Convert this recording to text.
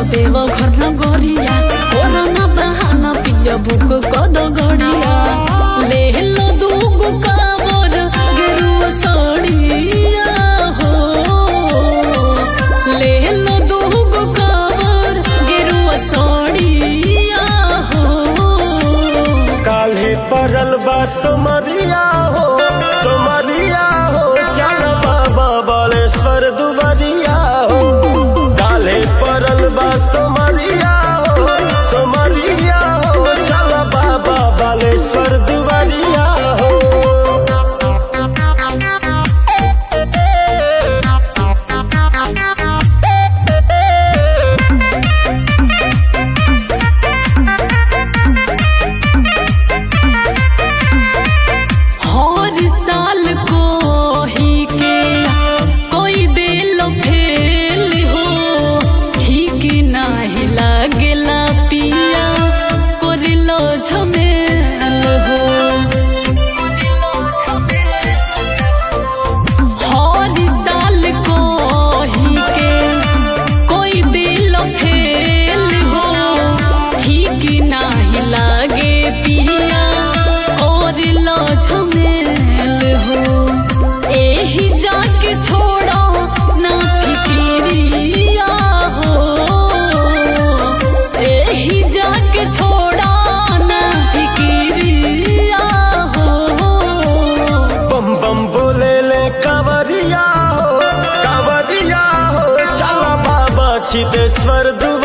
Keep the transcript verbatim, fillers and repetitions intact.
देव घर न गोरिया कोरोना बहाना पिया बुक कद गड़िया ले लो दूगो काबर गेरुआ साड़िया हो ले लो दूगो काबर गेरुआ साड़िया हो काल्हे परल बा समरिया हो समरिया हो चल बाबा बालेश्वर दुबरिया हो काल्हे परल बा समरिया हो समरिया हो चल बाबा बालेश्वर दुबरिया हो साल को ही के कोई दिल फेल हो ठीक नहीं लागेला पिया कोरिलो झमेल हो हर साल को ही के कोई दिल फेल हो ठीक नहीं लागे पिया कोरिलो झमेल हो एही जाके छोड़ो ना फिक्रिया हो एही जाके छोड़ो ना फिक्रिया हो बम बम बोले ले कावरिया हो कावरिया हो चल बाबा छिदेश्वर दु